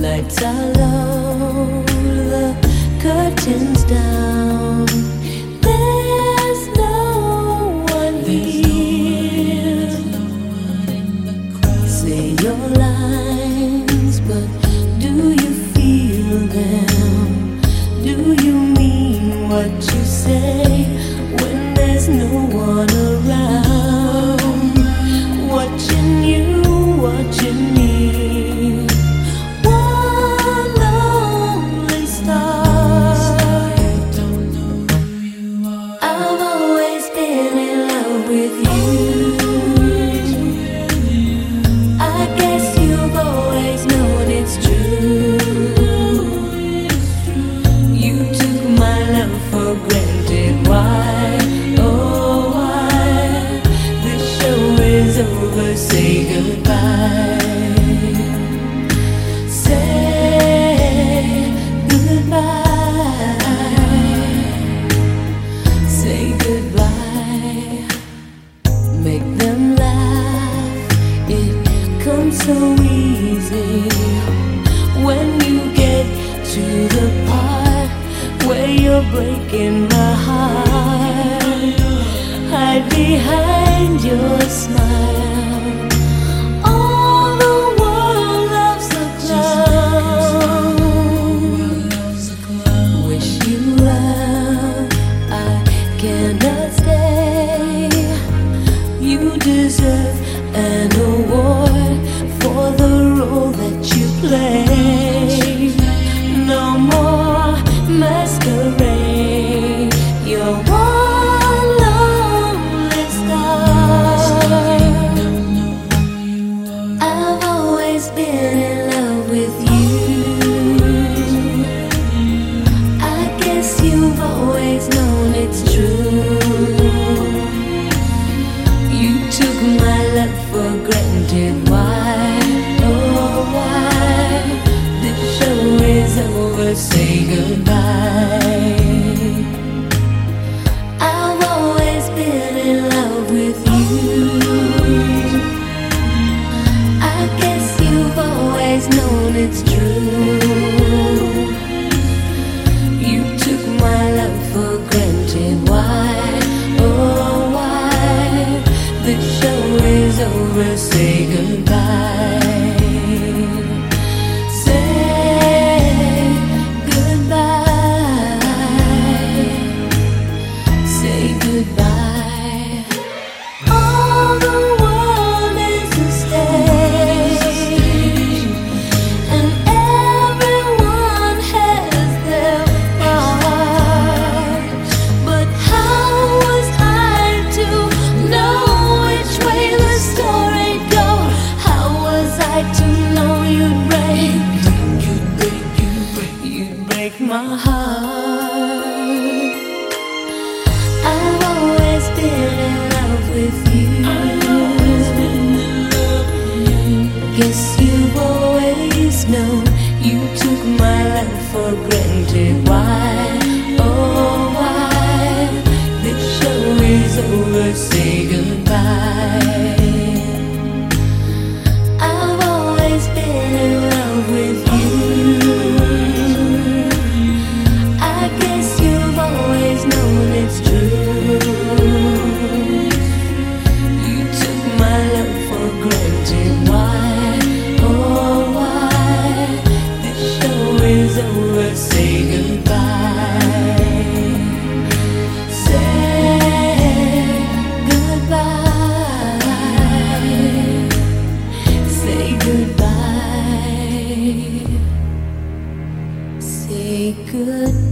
Lights are low, the curtains down. There's no one here. Say your lines, but do you feel them? Do you mean what you say when there's no one around? Watching you, watching me. One lonely star. I've always been in love with you. I guess you've always known it's true. You took my love for granted. Why? Oh, why? This show is over. Say goodbye. Say goodbye. Say goodbye. Make them laugh. It comes so easy when you get to the part where you're breaking my heart. Hide behind your smile. All the world loves a clown. Wish you well, I cannot stay. You deserve an award for the role that you play. No more masquerade. You're one lonely star. I've always been in love with you. I guess you've always known it's true. You took my love for granted. Why? Oh, why? This show is over. Say goodbye. I've always been in love with you. I guess you've always known it's true. You took my love for granted. Why? Oh, why? The show is over. Say goodbye. Say goodbye. Say goodbye. All the world is a stage, and everyone has their part. But how was I to know which way the story'd go? How was I to know you'd break my heart? I've always been in love with you. Guess you've always known. You took my love for granted. Why? Oh, why? This show is over. Say goodbye. I've always been in love with you. I guess you've always known it's true. You took my love for granted. Why? Oh, why? This show is over. Say goodbye. Say goodbye. Say goodbye. Say goodbye.